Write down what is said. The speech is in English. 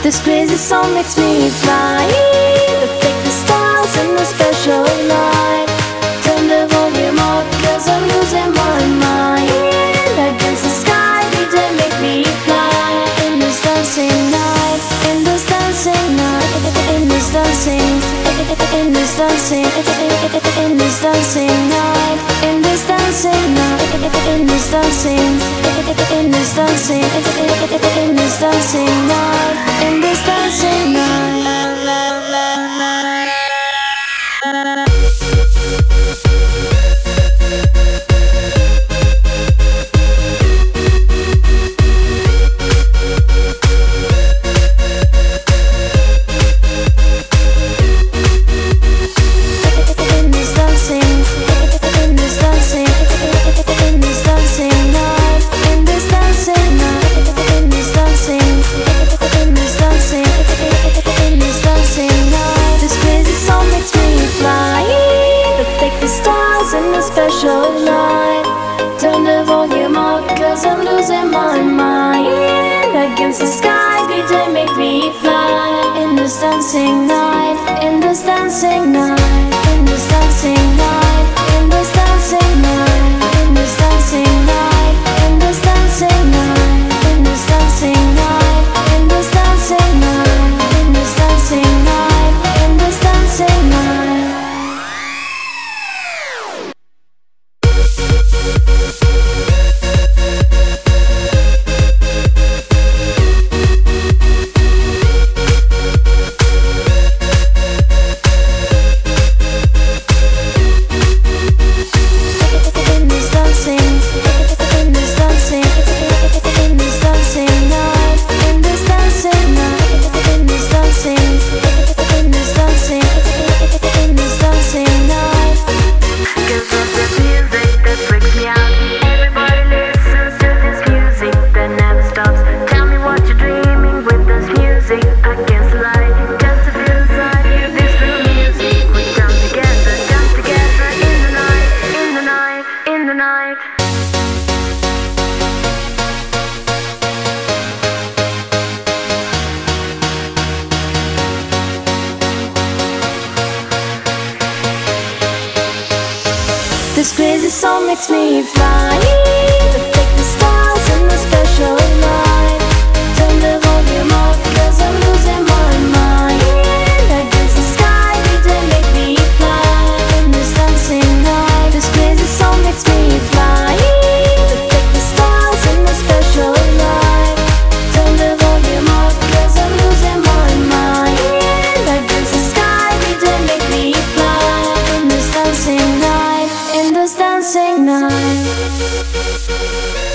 This crazy song makes me fly. The fake the stars in the special light. Turn the volume up, cause I'm losing my mind. Against the sky, DJ make me fly. In this dancing night, in this dancing night, in this dancing, in this dancing, in this dancing night, in this dancing night, in this dancing, in this dancing, in this dancing night, in this dancing night. In the special light, turn the volume up, cause I'm losing my mind. Against the sky, DJ make me fly. In this dancing night, in this dancing night, in this dancing night, in this dancing night, in this dancing night, in this dancing night, in this dancing night, in this dancing night, in this dancing night, in this dancing night. This crazy song makes me fly. To fake the stars in the special light. Turn the volume up, cause I'm losing my mind. Against the sky, DJ make me fly. In this dancing night, this crazy song makes me fly. To fake the stars in the special light. Turn the volume up, cause I'm losing my mind. Against the sky, DJ make me fly. In this dancing night, in this dancing night.